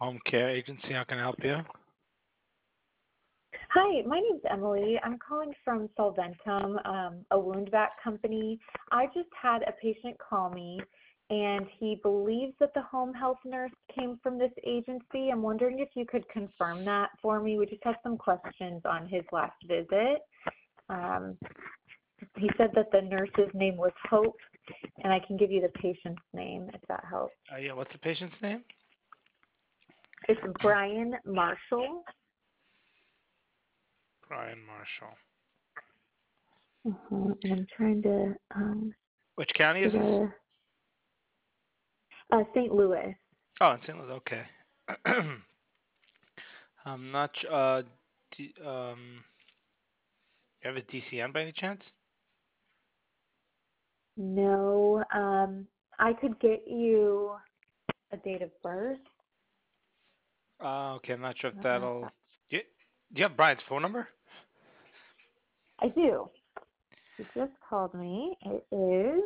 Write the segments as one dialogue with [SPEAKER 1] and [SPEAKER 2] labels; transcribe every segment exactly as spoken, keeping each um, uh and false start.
[SPEAKER 1] Home Care Agency. How can I help you?
[SPEAKER 2] Hi, my name's Emily. I'm calling from Solventum, um, a wound vac company. I just had a patient call me, and he believes that the home health nurse came from this agency. I'm wondering if you could confirm that for me. We just have some questions on his last visit. Um, he said that the nurse's name was Hope, and I can give you the patient's name if that helps.
[SPEAKER 1] Uh, yeah, what's the patient's name?
[SPEAKER 2] It's Brian Marshall.
[SPEAKER 1] Brian Marshall.
[SPEAKER 2] Uh-huh. And I'm trying to um,
[SPEAKER 1] Which county is this?
[SPEAKER 2] uh, uh, Saint Louis.
[SPEAKER 1] Oh, in Saint Louis. Okay. I'm not. su- Uh, D, um, you have a D C N by any chance?
[SPEAKER 2] No, um, I could get you a date of birth.
[SPEAKER 1] Uh, okay. I'm not sure if
[SPEAKER 2] I don't know if
[SPEAKER 1] that'll.
[SPEAKER 2] that,
[SPEAKER 1] Do you, do you have Brian's phone number?
[SPEAKER 2] I do. He just called me. It is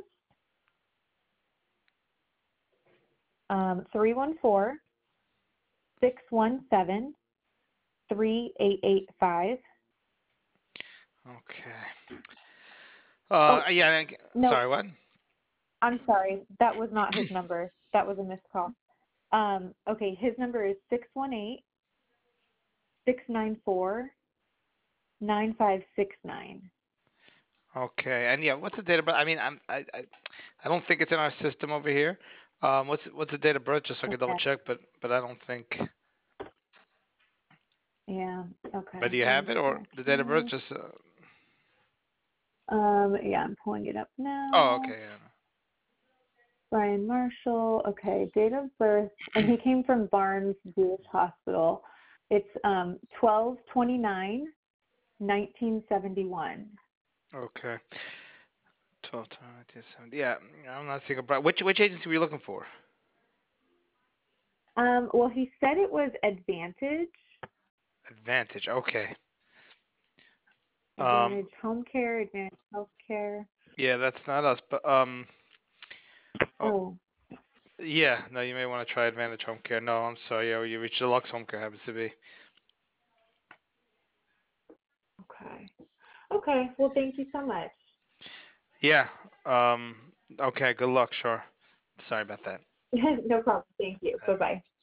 [SPEAKER 2] um, three one four, six one seven, three eight eight five.
[SPEAKER 1] Okay.
[SPEAKER 2] Oh,
[SPEAKER 1] Uh, yeah. I-
[SPEAKER 2] no,
[SPEAKER 1] Sorry. What?
[SPEAKER 2] I'm sorry. That was not his number. That was a missed call. Um, okay, his number is six one eight, six nine four, nine five six nine.
[SPEAKER 1] Okay. And yeah, what's the date of birth? I mean, I'm. I. I, I don't think it's in our system over here. Um, what's what's the date of birth? Just so I can double
[SPEAKER 2] Okay.
[SPEAKER 1] check. But but I don't think.
[SPEAKER 2] Yeah,
[SPEAKER 1] But
[SPEAKER 2] okay.
[SPEAKER 1] do you
[SPEAKER 2] One
[SPEAKER 1] have it or
[SPEAKER 2] sec
[SPEAKER 1] the date of birth?
[SPEAKER 2] here.
[SPEAKER 1] Just. Uh,
[SPEAKER 2] Um, yeah, I'm pulling it up
[SPEAKER 1] oh,
[SPEAKER 2] now.
[SPEAKER 1] okay.
[SPEAKER 2] Brian Marshall. Okay, date of birth, and he came from Barnes Jewish Hospital. It's um twelve twenty nine, nineteen seventy one.
[SPEAKER 1] Yeah. Okay. twelve, nineteen seventy. Yeah, I'm not seeing a problem. Which which agency were you looking for?
[SPEAKER 2] Um, well, he said it was Advantage,
[SPEAKER 1] Advantage. Okay. Um.
[SPEAKER 2] Advantage Home Care, Advantage Health Care.
[SPEAKER 1] Yeah, that's not us. But um. Oh,
[SPEAKER 2] Oh,
[SPEAKER 1] yeah. No, you may want to try Advantage Home Care. No, I'm sorry. Yeah, you reached Deluxe Home Care happens to be.
[SPEAKER 2] okay. Okay. Well, thank you so much.
[SPEAKER 1] Yeah. Um. Okay. Good luck. Sure. Sorry about that.
[SPEAKER 2] No problem. Thank you. Bye bye.